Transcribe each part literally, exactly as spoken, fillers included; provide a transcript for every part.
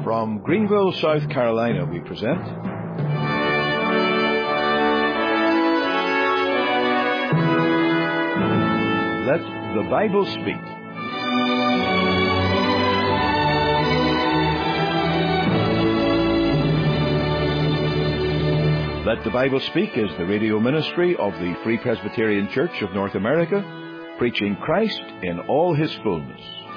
From Greenville, South Carolina, we present Let the Bible Speak. Let the Bible Speak is the radio ministry of the Free Presbyterian Church of North America, preaching Christ in all His fullness.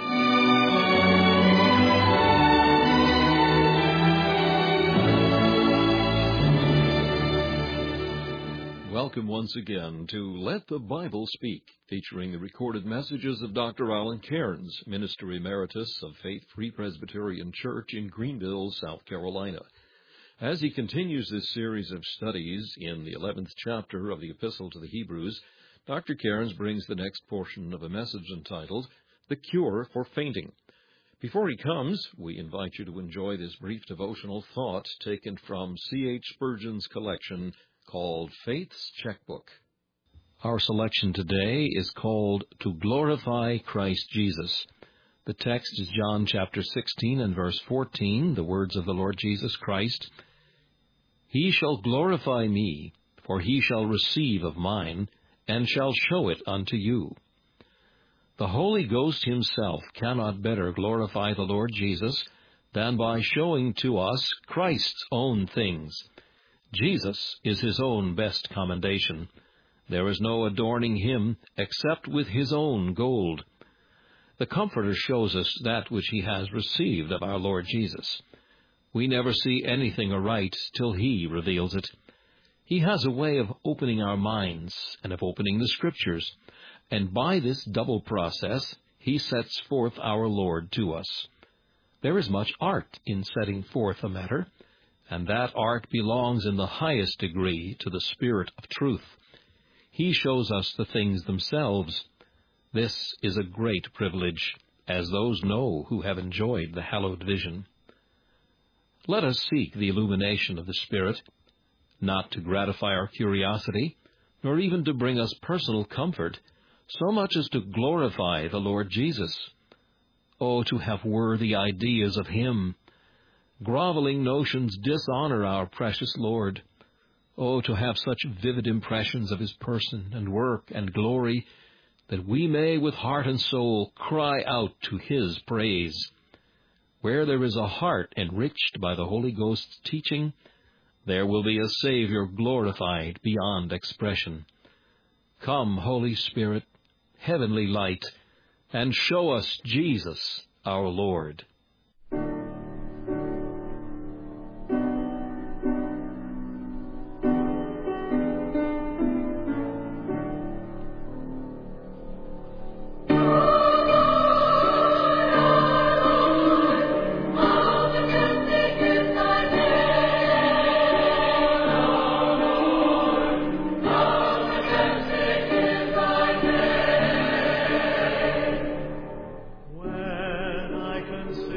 Welcome once again to Let the Bible Speak, featuring the recorded messages of Doctor Alan Cairns, Minister Emeritus of Faith Free Presbyterian Church in Greenville, South Carolina. As he continues this series of studies in the eleventh chapter of the Epistle to the Hebrews, Doctor Cairns brings the next portion of a message entitled, The Cure for Fainting. Before he comes, we invite you to enjoy this brief devotional thought taken from C H Spurgeon's collection called Faith's Checkbook. Our selection today is called To Glorify Christ Jesus. The text is John chapter sixteen and verse fourteen, the words of the Lord Jesus Christ. He shall glorify me, for he shall receive of mine, and shall show it unto you. The Holy Ghost himself cannot better glorify the Lord Jesus than by showing to us Christ's own things. Jesus is his own best commendation. There is no adorning him except with his own gold. The Comforter shows us that which he has received of our Lord Jesus. We never see anything aright till he reveals it. He has a way of opening our minds and of opening the Scriptures, and by this double process he sets forth our Lord to us. There is much art in setting forth a matter, and that art belongs in the highest degree to the Spirit of truth. He shows us the things themselves. This is a great privilege, as those know who have enjoyed the hallowed vision. Let us seek the illumination of the Spirit, not to gratify our curiosity, nor even to bring us personal comfort, so much as to glorify the Lord Jesus. Oh, to have worthy ideas of Him! Groveling notions dishonor our precious Lord. Oh, to have such vivid impressions of His person and work and glory, that we may with heart and soul cry out to His praise. Where there is a heart enriched by the Holy Ghost's teaching, there will be a Savior glorified beyond expression. Come, Holy Spirit, heavenly light, and show us Jesus, our Lord. When I consider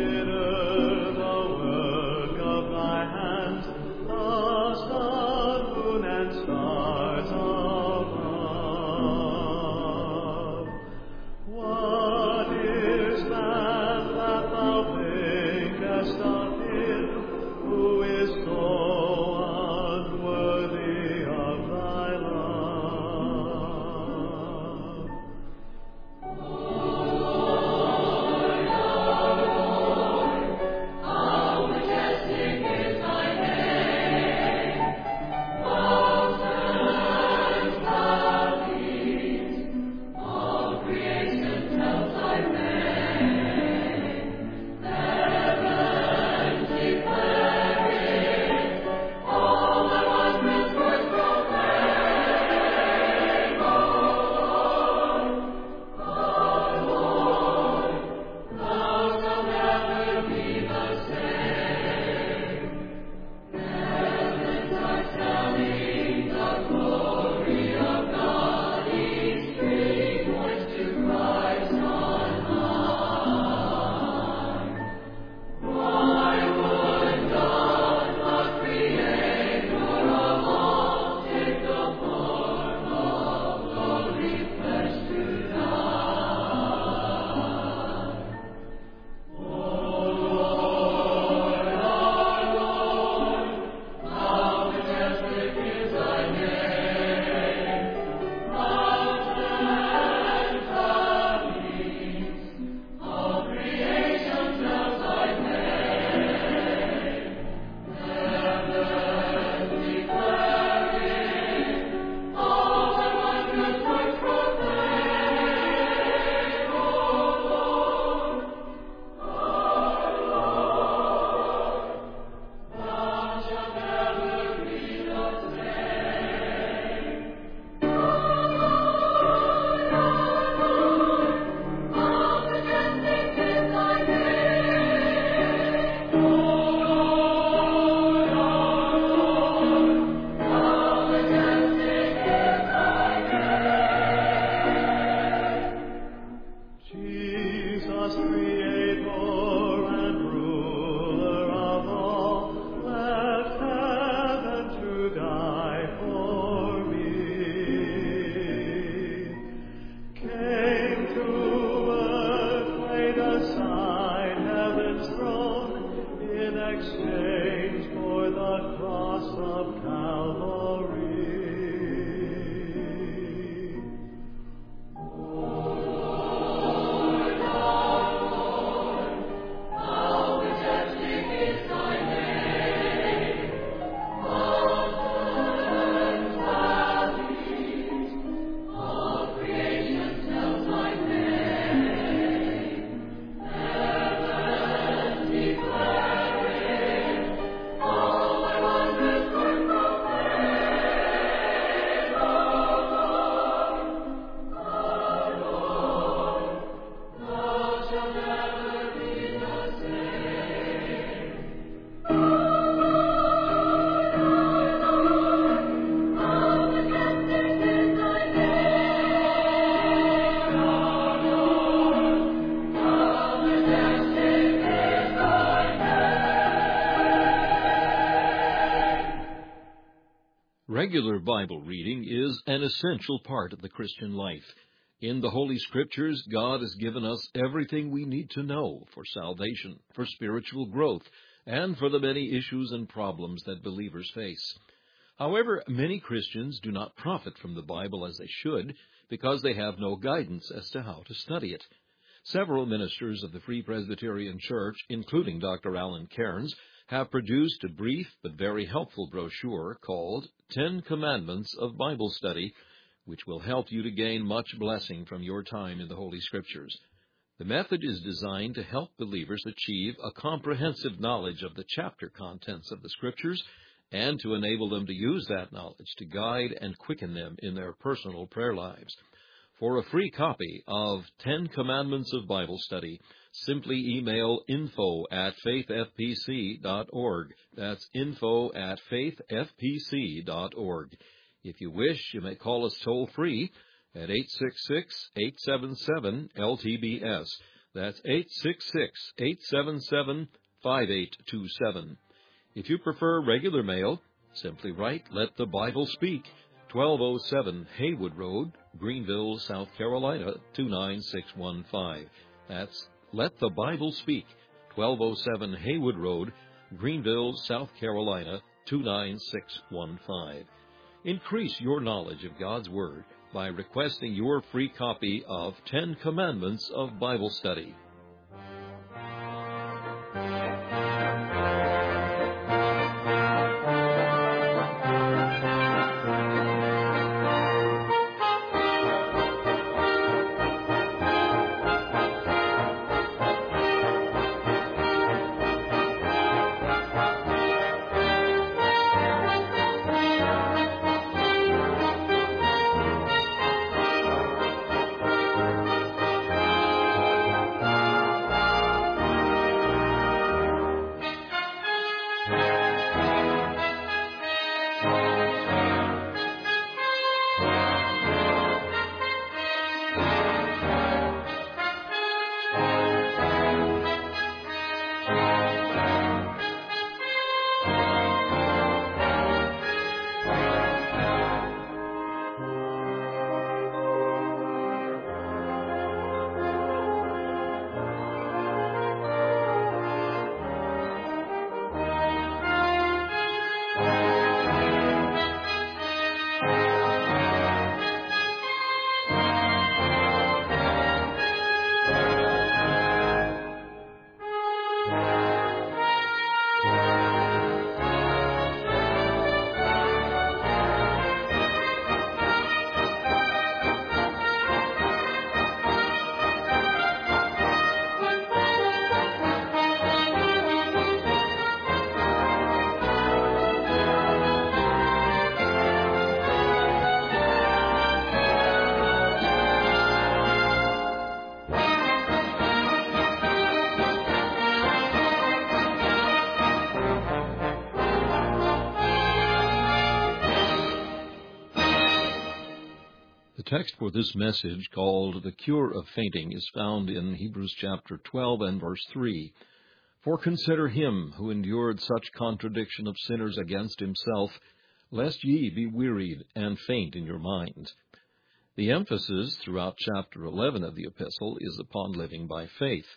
exchange for the cross of Calvary. Regular Bible reading is an essential part of the Christian life. In the Holy Scriptures, God has given us everything we need to know for salvation, for spiritual growth, and for the many issues and problems that believers face. However, many Christians do not profit from the Bible as they should because they have no guidance as to how to study it. Several ministers of the Free Presbyterian Church, including Doctor Alan Cairns, have produced a brief but very helpful brochure called Ten Commandments of Bible Study, which will help you to gain much blessing from your time in the Holy Scriptures. The method is designed to help believers achieve a comprehensive knowledge of the chapter contents of the Scriptures and to enable them to use that knowledge to guide and quicken them in their personal prayer lives. For a free copy of Ten Commandments of Bible Study, simply email info at faithfpc dot org. That's info at faithfpc dot org. If you wish, you may call us toll-free at eight six six, eight seven seven, L T B S. That's eight six six, eight seven seven, five eight two seven. If you prefer regular mail, simply write Let the Bible Speak, twelve oh seven Haywood Road, Greenville, South Carolina, two nine six one five. That's Let the Bible Speak, twelve oh seven Haywood Road, Greenville, South Carolina, two nine six one five. Increase your knowledge of God's Word by requesting your free copy of Ten Commandments of Bible Study. The text for this message, called The Cure of Fainting, is found in Hebrews chapter twelve and verse three. For consider him who endured such contradiction of sinners against himself, lest ye be wearied and faint in your minds. The emphasis throughout chapter eleven of the epistle is upon living by faith.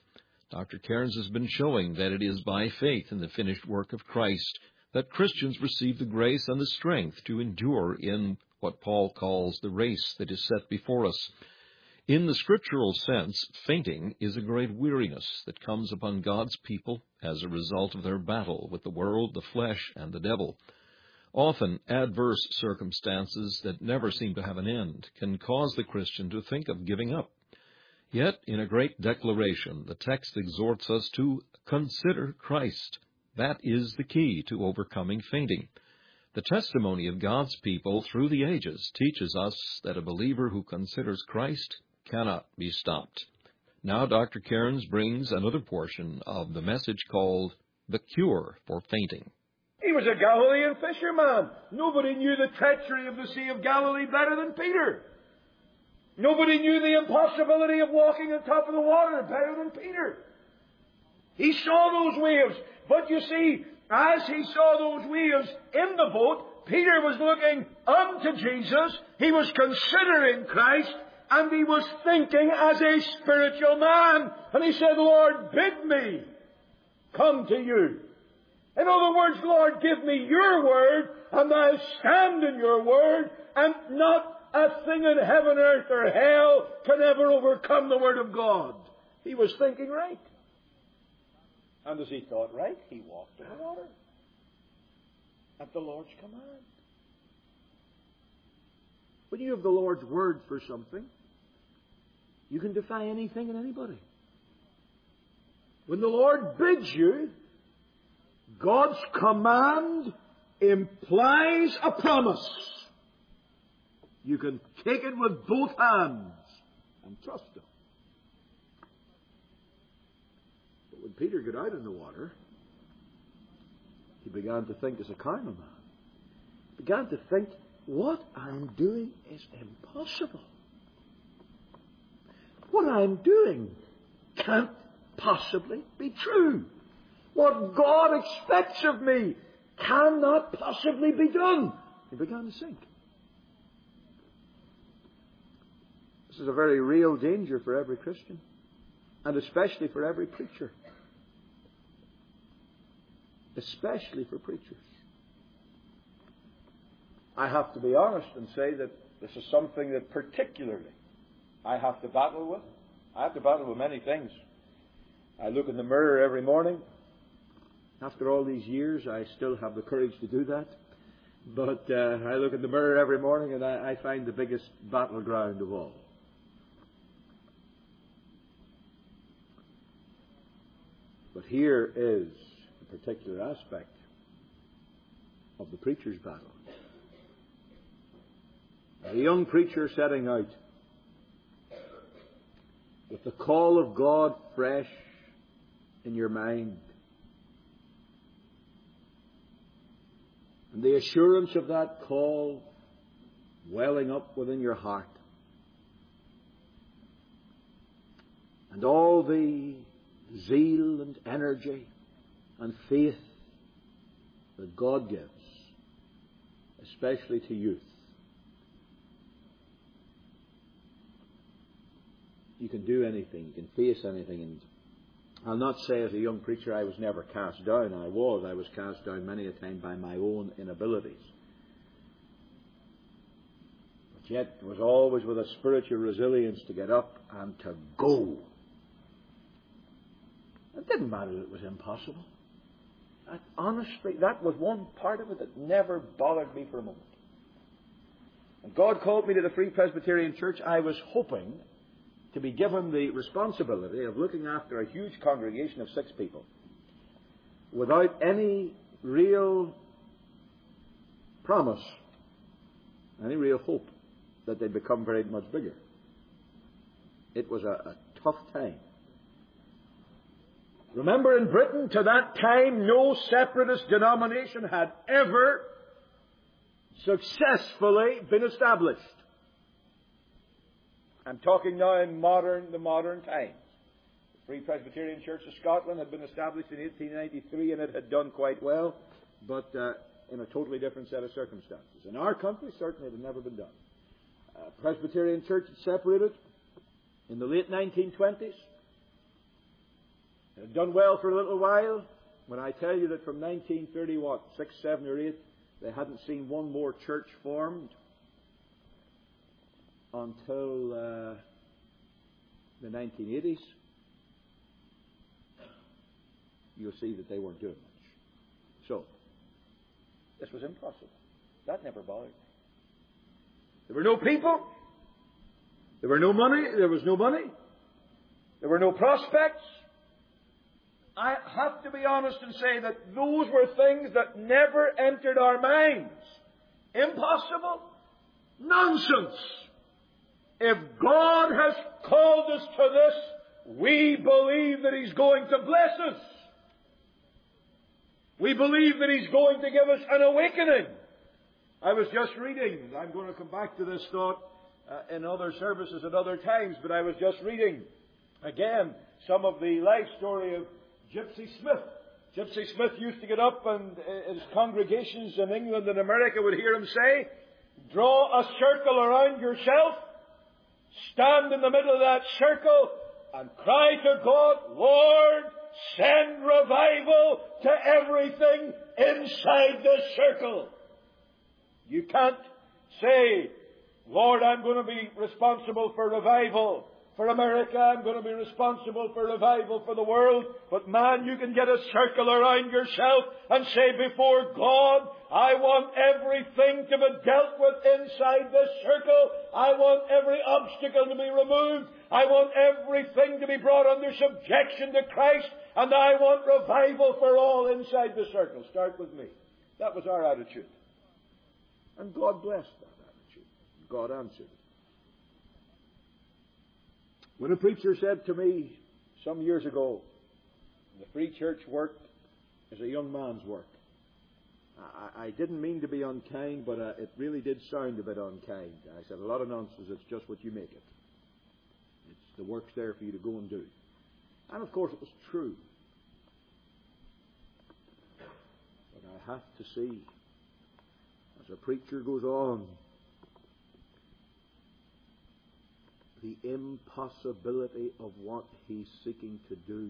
Doctor Cairns has been showing that it is by faith in the finished work of Christ that Christians receive the grace and the strength to endure in what Paul calls the race that is set before us. In the scriptural sense, fainting is a great weariness that comes upon God's people as a result of their battle with the world, the flesh, and the devil. Often, adverse circumstances that never seem to have an end can cause the Christian to think of giving up. Yet, in a great declaration, the text exhorts us to consider Christ. That is the key to overcoming fainting. The testimony of God's people through the ages teaches us that a believer who considers Christ cannot be stopped. Now Doctor Cairns brings another portion of the message called The Cure for Fainting. He was a Galilean fisherman. Nobody knew the treachery of the Sea of Galilee better than Peter. Nobody knew the impossibility of walking on top of the water better than Peter. He saw those waves, but you see, as he saw those waves in the boat, Peter was looking unto Jesus, he was considering Christ, and he was thinking as a spiritual man. And he said, Lord, bid me come to you. In other words, Lord, give me your word, and I'll stand in your word, and not a thing in heaven, earth, or hell can ever overcome the word of God. He was thinking right. And as he thought right, he walked in the water at the Lord's command. When you have the Lord's word for something, you can defy anything and anybody. When the Lord bids you, God's command implies a promise. You can take it with both hands and trust Him. But when Peter got out in the water, he began to think as a carnal man. He began to think, what I'm doing is impossible. What I'm doing can't possibly be true. What God expects of me cannot possibly be done. He began to sink. This is a very real danger for every Christian, and especially for every preacher. Especially for preachers. I have to be honest and say that this is something that particularly I have to battle with. I have to battle with many things. I look in the mirror every morning. After all these years, I still have the courage to do that. But uh, I look in the mirror every morning and I, I find the biggest battleground of all. But here is a particular aspect of the preacher's battle. A young preacher setting out with the call of God fresh in your mind, and the assurance of that call welling up within your heart, and all the zeal and energy and faith that God gives, especially to youth. You can do anything, you can face anything. And I'll not say as a young preacher I was never cast down. I was. I was cast down many a time by my own inabilities. But yet it was always with a spiritual resilience to get up and to go. It didn't matter that it was impossible. That, honestly, that was one part of it that never bothered me for a moment. When God called me to the Free Presbyterian Church, I was hoping to be given the responsibility of looking after a huge congregation of six people without any real promise, any real hope that they'd become very much bigger. It was a, a tough time. Remember, in Britain, to that time, no separatist denomination had ever successfully been established. I'm talking now in modern, the modern times. The Free Presbyterian Church of Scotland had been established in eighteen ninety-three, and it had done quite well, but uh, in a totally different set of circumstances. In our country, certainly it had never been done. Uh, Presbyterian Church had separated in the late nineteen twenties. They've done well for a little while. When I tell you that from nineteen thirty, what, six, seven, or eight, they hadn't seen one more church formed until uh, the nineteen eighties, you'll see that they weren't doing much. So, this was impossible. That never bothered me. There were no people. There were no money. There was no money. There were no prospects. I have to be honest and say that those were things that never entered our minds. Impossible? Nonsense! If God has called us to this, we believe that He's going to bless us. We believe that He's going to give us an awakening. I was just reading, and I'm going to come back to this thought uh, in other services at other times, but I was just reading, again, some of the life story of Gypsy Smith. Gypsy Smith used to get up and uh, his congregations in England and America would hear him say, draw a circle around yourself, stand in the middle of that circle, and cry to God, Lord, send revival to everything inside this circle. You can't say, Lord, I'm going to be responsible for revival for America. I'm going to be responsible for revival for the world. But man, you can get a circle around yourself and say before God, I want everything to be dealt with inside this circle. I want every obstacle to be removed. I want everything to be brought under subjection to Christ. And I want revival for all inside the circle. Start with me. That was our attitude. And God blessed that attitude. God answered it. When a preacher said to me some years ago, the free church work is a young man's work, I, I didn't mean to be unkind, but uh, it really did sound a bit unkind. I said, a lot of nonsense, it's just what you make it. It's the work's there for you to go and do. And of course it was true. But I have to see, as a preacher goes on, the impossibility of what he's seeking to do.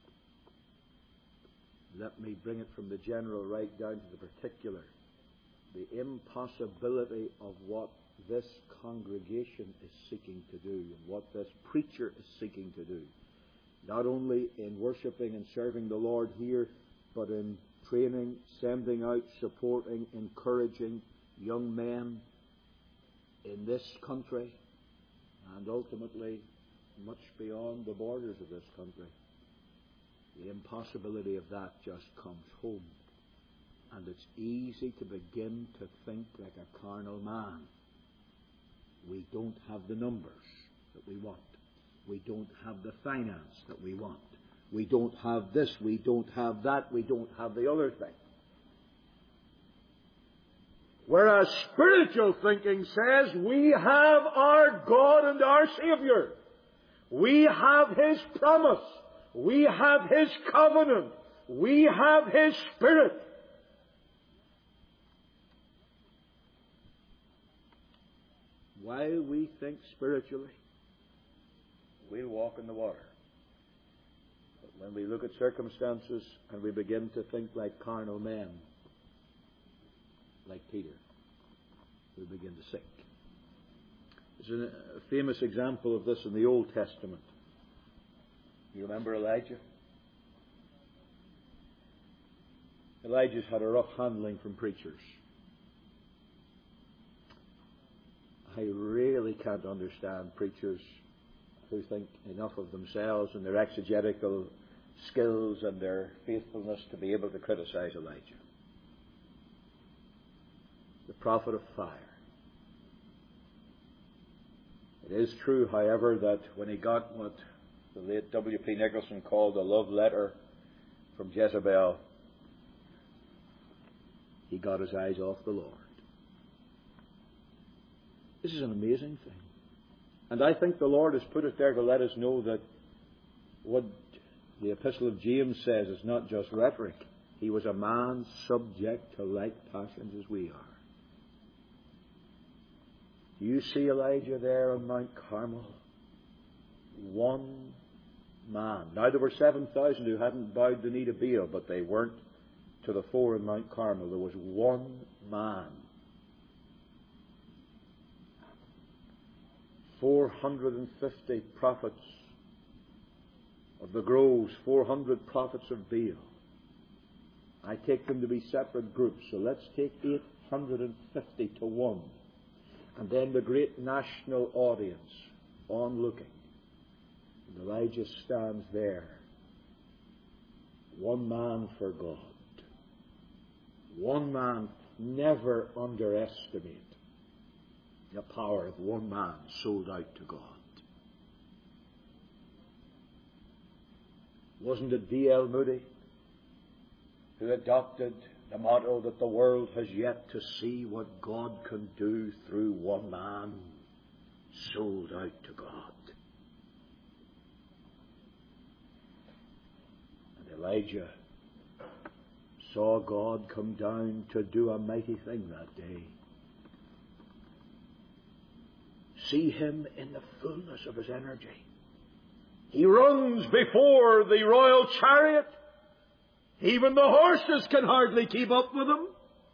Let me bring it from the general right down to the particular. The impossibility of what this congregation is seeking to do and what this preacher is seeking to do. Not only in worshipping and serving the Lord here, but in training, sending out, supporting, encouraging young men in this country, and ultimately much beyond the borders of this country. The impossibility of that just comes home. And it's easy to begin to think like a carnal man. We don't have the numbers that we want. We don't have the finance that we want. We don't have this, we don't have that, we don't have the other thing. Whereas spiritual thinking says we have our God and our Savior. We have His promise. We have His covenant. We have His Spirit. While we think spiritually, we'll walk in the water. But when we look at circumstances and we begin to think like carnal men, like Peter, we begin to sink. There's a famous example of this in the Old Testament. You remember Elijah? Elijah's had a rough handling from preachers. I really can't understand preachers who think enough of themselves and their exegetical skills and their faithfulness to be able to criticize Elijah. The prophet of fire. It is true, however, that when he got what the late W P Nicholson called a love letter from Jezebel, he got his eyes off the Lord. This is an amazing thing. And I think the Lord has put it there to let us know that what the Epistle of James says is not just rhetoric. He was a man subject to like passions as we are. Do you see Elijah there on Mount Carmel? One man. Now there were seven thousand who hadn't bowed the knee to Baal, but they weren't to the four in Mount Carmel. There was one man. four hundred fifty prophets of the groves, four hundred prophets of Baal. I take them to be separate groups, so let's take eight hundred fifty to one. And then the great national audience on looking. And Elijah stands there. One man for God. One man. Never underestimate the power of one man sold out to God. Wasn't it D L Moody who adopted the motto that the world has yet to see what God can do through one man sold out to God? And Elijah saw God come down to do a mighty thing that day. See him in the fullness of his energy. He runs before the royal chariot. Even the horses can hardly keep up with him.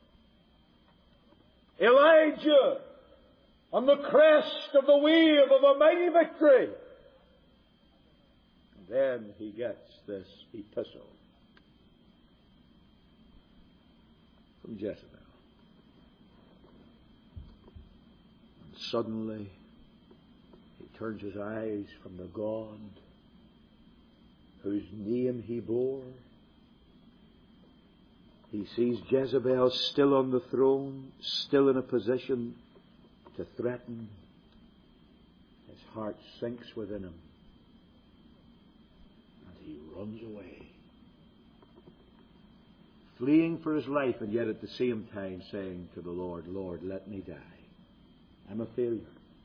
Elijah on the crest of the wave of a mighty victory. And then he gets this epistle from Jezebel. And suddenly he turns his eyes from the God whose name he bore. He sees Jezebel still on the throne, still in a position to threaten. His heart sinks within him, and he runs away, fleeing for his life, and yet at the same time saying to the Lord, Lord, let me die. I'm a failure.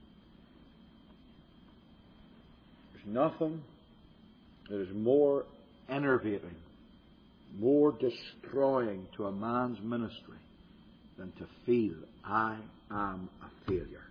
There's nothing that is more enervating, more destroying to a man's ministry than to feel I am a failure.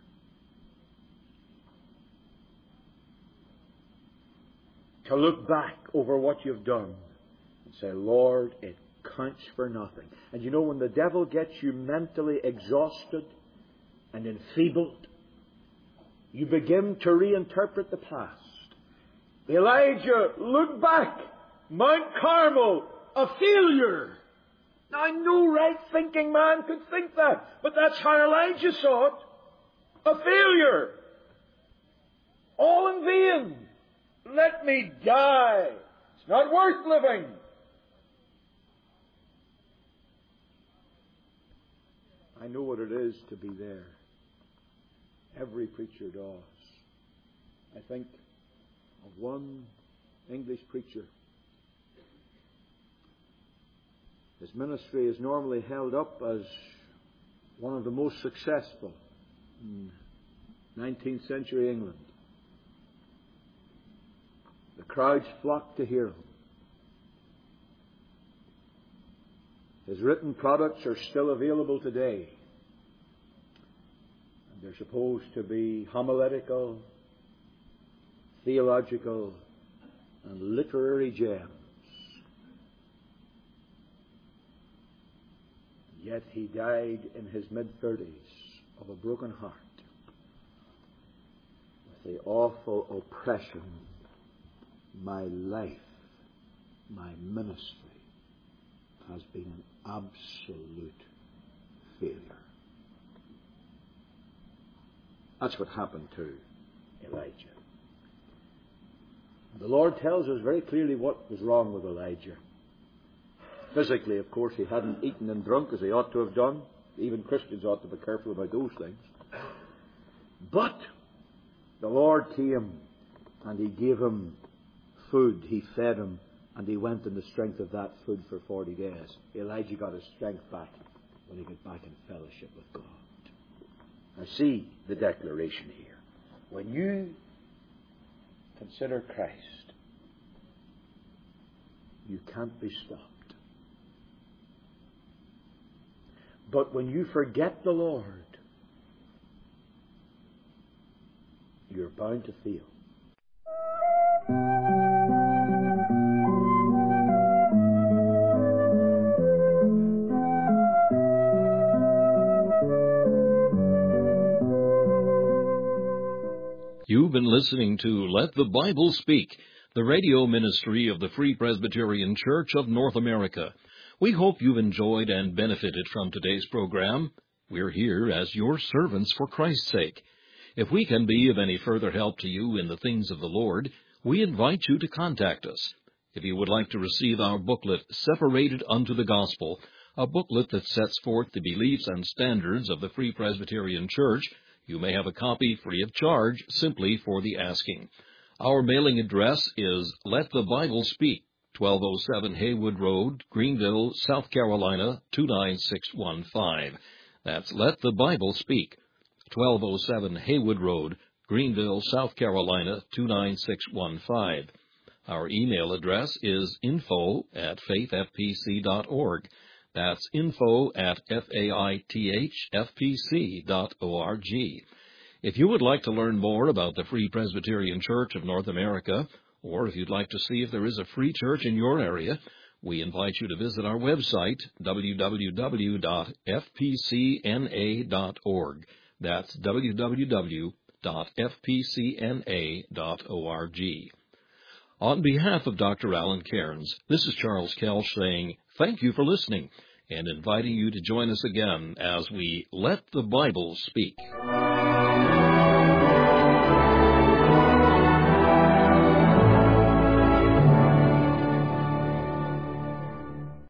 To look back over what you've done and say, Lord, it counts for nothing. And you know, when the devil gets you mentally exhausted and enfeebled, you begin to reinterpret the past. Elijah looked back, Mount Carmel, a failure. Now, no right-thinking man could think that, but that's how Elijah saw it. A failure. All in vain. Let me die. It's not worth living. I know what it is to be there. Every preacher does. I think of one English preacher. His ministry is normally held up as one of the most successful in nineteenth century England. The crowds flock to hear him. His written products are still available today. And they're supposed to be homiletical, theological, and literary gems. Yet he died in his mid-thirties of a broken heart with the awful oppression. My life, my ministry has been an absolute failure. That's what happened to Elijah. The Lord tells us very clearly what was wrong with Elijah. Physically, of course, he hadn't eaten and drunk as he ought to have done. Even Christians ought to be careful about those things. But the Lord came and he gave him food. He fed him, and he went in the strength of that food for forty days. Elijah got his strength back when he got back in fellowship with God. Now see the declaration here. When you consider Christ, you can't be stopped. But when you forget the Lord, you're bound to fail. You've been listening to Let the Bible Speak, the radio ministry of the Free Presbyterian Church of North America. We hope you've enjoyed and benefited from today's program. We're here as your servants for Christ's sake. If we can be of any further help to you in the things of the Lord, we invite you to contact us. If you would like to receive our booklet, Separated Unto the Gospel, a booklet that sets forth the beliefs and standards of the Free Presbyterian Church, you may have a copy free of charge simply for the asking. Our mailing address is Let the Bible Speak, twelve oh seven Haywood Road, Greenville, South Carolina, two nine six one five. That's Let the Bible Speak, twelve oh seven Haywood Road, Greenville, South Carolina, two nine six one five. Our email address is info at faith f p c dot org. That's info at faithfpc dot org. If you would like to learn more about the Free Presbyterian Church of North America, or if you'd like to see if there is a free church in your area, we invite you to visit our website, w w w dot f p c n a dot org. That's w w w dot f p c n a dot org. On behalf of Doctor Alan Cairns, this is Charles Kelch saying thank you for listening and inviting you to join us again as we Let the Bible Speak.